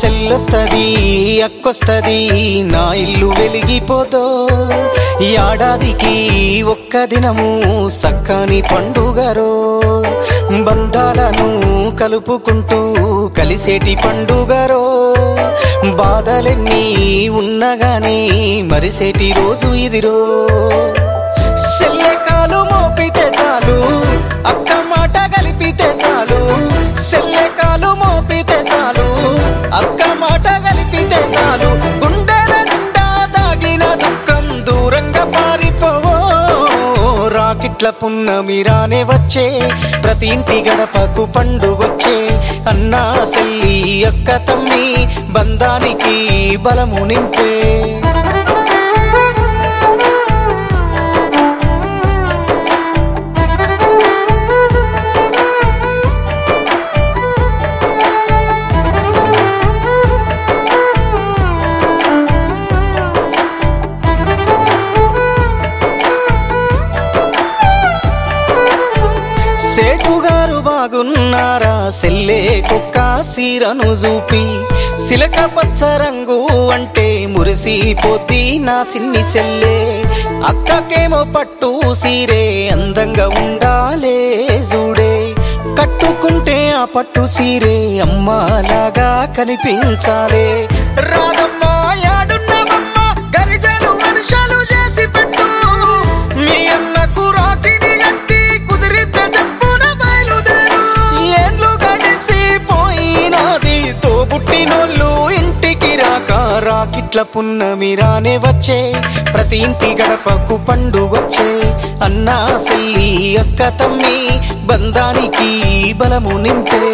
సెల్లొస్తది అక్కొస్తది నా ఇల్లు వెలిగిపోతో ఏడాదికి ఒక్క దినము సక్కని పండుగరో బంధాలను కలుపుకుంటూ కలిసేటి పండుగరో బాధలెన్ని ఉన్నగాని మరిసేటి రోజు ఇదిరో సెల్లెకాలు మోపితే చాలు అక్క మాట కలిపితే చాలు సెల్లెకాలు మోపితే చాలు అక్క మాట కలిపితే చాలు గుండెల నిండా దాగిన దుఃఖం దూరంగా పారిపోవో రాకిట్ల పున్నమి రానే వచ్చే ప్రతి ఇంటి గడపకు పండుగొచ్చే అన్నా సెల్లి అక్క తమ్మి బంధానికి బలము నింపే సేటుగారు బాగున్నారా సెల్లే కుక్క సీరను చూపి సిలక పచ్చ రంగు అంటే మురిసిపోద్ది నా సిన్ని సెల్లే అక్కకేమో పట్టు సీరే అందంగా ఉండాలే చూడే కట్టుకుంటే ఆ పట్టు సీరే అమ్మలాగా కనిపించాలే రాదమ్మా యాడున్నవమ్మ గరిజలు వర్షాలు చేసి పెట్టు మీ అన్నకు రాకిని గట్టి కుదిరితే చెప్పున బయలుదేరు ఏండ్లు గడిసి పోయినది తోబుట్టినోళ్ళు ఇంటికి రాక రాకిట్ల పున్నమి రానే వచ్చే ప్రతి ఇంటి గడపకు పండుగొచ్చే అన్నా సెల్లి అక్క తమ్మి బంధానికి బలము నింపే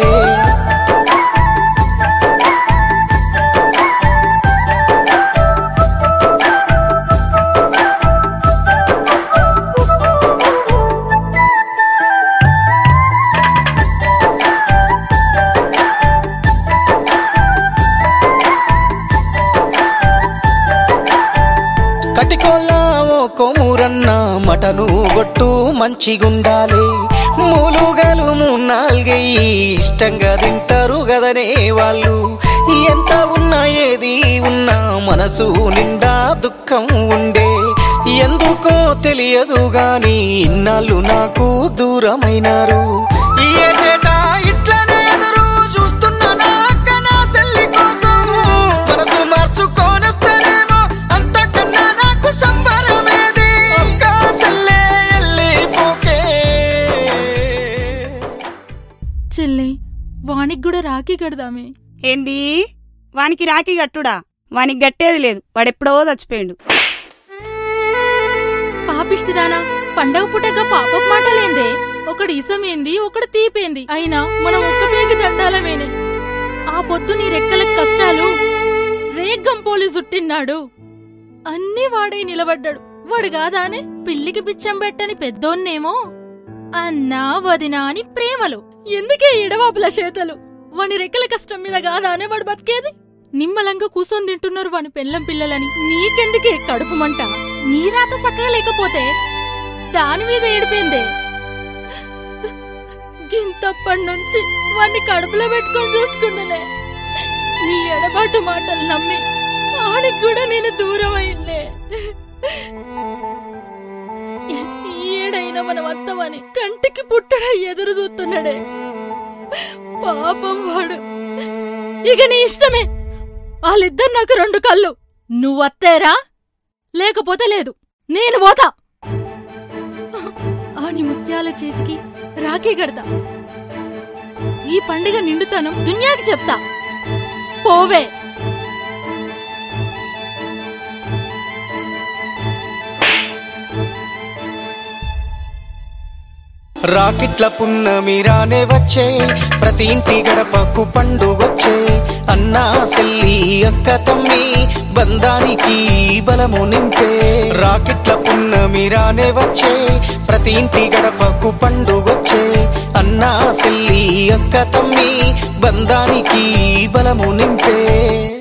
కటికోలా ఓ కోమూరన్న మటను గొట్టు మంచిగుండాలి మూలుగలు నాలుగయ్యి ఇష్టంగా తింటారు గదనే వాళ్ళు ఎంత ఉన్నా ఏది ఉన్నా మనసు నిండా దుఃఖం ఉండే ఎందుకో తెలియదు గాని ఇన్నాళ్ళు నాకు దూరమైనారు ఏటేటా ఇట్లనే ఎదురు చూస్తున్నా నా అక్క నా సెల్లి కోసం మనసు మార్చుకోనొస్తారేమో అంతకన్నా నాకు సంబరమేది అక్క సెల్లే ఎల్లిపోకే చెల్లె వానికి కూడా రాఖీ కడదామే ఏంది వానికి రాఖీ కట్టుడా వానికి గట్టేది లేదు వాడెప్పుడో చచ్చిపోయిండు పాపిష్టిదానా పండగ పుట్టగా పాపం మాటలేందే ఒకడు ఇసమేంది ఒకడు తీపేంది అయినా మనం ఒక్క పేగి దండాలమేనే ఆ పొద్దు నీ రెక్కలకు కష్టాలు రేగ్గంపోలి చుట్టిన్నాడు అన్నీ వాడై నిలబడ్డాడు వాడు కాదానే పిల్లికి పిచ్చం పెట్టని పెద్దోన్నేమో అన్నా వదినా అని ప్రేమలు ఎందుకే ఎడవాపుల చేతలు వాని రెక్కల కష్టం మీద కాదానే వాడు బతికేది నిమ్మలంగా కూసొని తింటున్నారు వాని పెళ్ళం పిల్లలని నీకెందుకే కడుపు మంట నీ రాత సక్కగా లేకపోతే దాని మీద ఏడిపోయిందే గింతప్పటి నుంచి వాణ్ణి కడుపులో పెట్టుకొని చూసుకున్నలే నీ ఎడబాటు మాటలు నమ్మి ఆడికి కూడా నేను దూరం అయిందే ఏడైనా మన వత్తవని కంటికి పుట్టడ ఎదురు చూస్తున్నాడే పాపం వాడు ఇక నీ ఇష్టమే వాళ్ళిద్దరు నాకు రెండు కళ్ళు నువ్వత్తేరా లేకపోతే లేదు నేను పోతా ఆని ముత్యాల చేతికి రాఖీ గడతా ఈ పండుగ నిండుతనం దునియాకి చెప్తా పోవే రాకిట్ల పున్నమి రానే వచ్చే ప్రతి ఇంటి గడపకు పండుగొచ్చే అన్నా సెల్లి అక్క తమ్మి బంధానికి బలము నింపే రాకిట్ల పున్నమి రానే వచ్చే ప్రతి ఇంటి గడపకు పండుగొచ్చే అన్నా సెల్లి అక్క తమ్మి బంధానికి బలము నింపే